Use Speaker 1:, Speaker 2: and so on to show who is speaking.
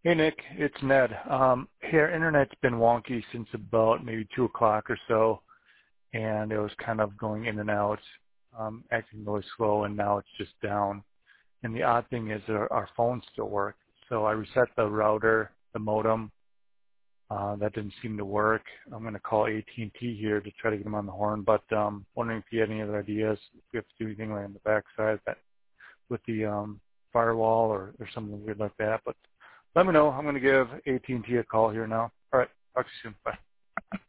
Speaker 1: Hey Nick, it's Ned. Hey, our internet's been wonky since about maybe 2 o'clock or so, and it was kind of going in and out, acting really slow, and now it's just down. And the odd thing is that our phones still work. So I reset the router, the modem. That didn't seem to work. I'm going to call AT&T here to try to get them on the horn, but wondering if you had any other ideas, if we have to do anything like on the backside that with the firewall or something weird like that. But let me know. I'm going to give AT&T a call here now. All right. Talk to you soon. Bye.